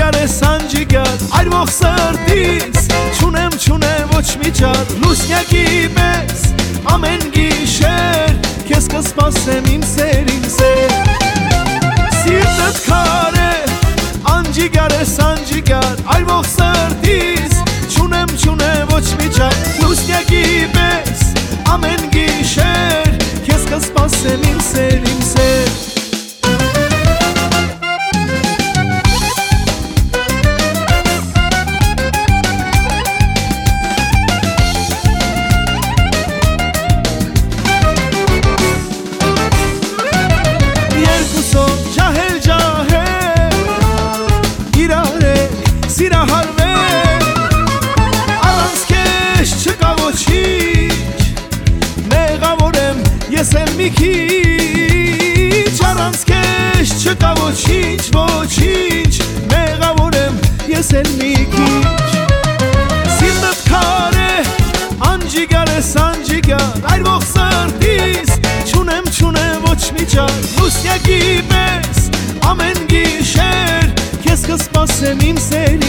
անջիգար ես անջիգար, այր ող սրտիս չունեմ ոչ միջար, լուսնյակի պես ամեն գիշեր քեզ կսպասեմ իմ սեր, սիրտդ քար է, անջիգար ես անջիգար, այր ող սրտիս չունեմ ոչ միջար, լուսնյակի պես ամեն գիշեր քեզ կսպասեմ իմ սեր, ես էլ մի քիչ առանց քեզ չկա ոչինչ, մեղավոր եմ ես էլ մի քիչ, սիրտդ քար է, անջիգար ես անջիգար, այր ող սրտիս չունեմ ոչ միջար, լուսնյակի պես ամեն գիշեր քեզ կսպասեմ իմ սեր,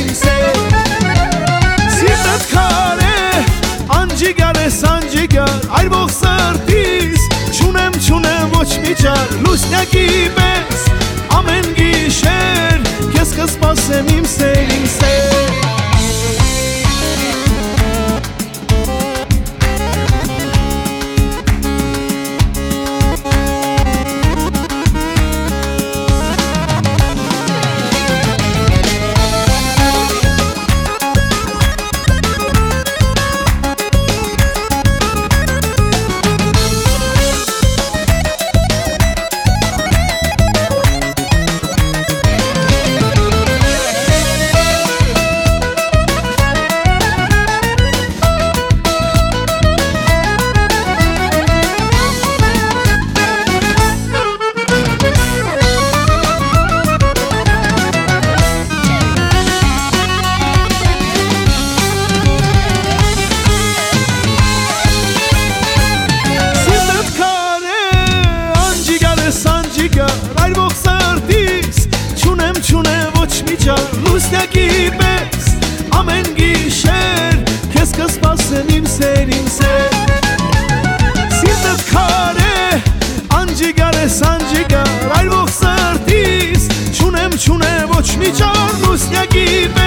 սիրտդ քար է, անջիգար ես անջիգար, այր ող սրտիս չունեմ ոչ միջար, լուսնյակի պես ամեն գիշեր քեզ կսպասեմ իմ սեր, այր ող սրտիս չունեմ ոչ միջար, լուսնյակի պես ամեն գիշեր քեզ կսպասեմ իմ սեր, սիրտդ քար է, անջիգար ես անջիգար, այր ող սրտիս չունեմ ոչ միջար, լուսնյակի պես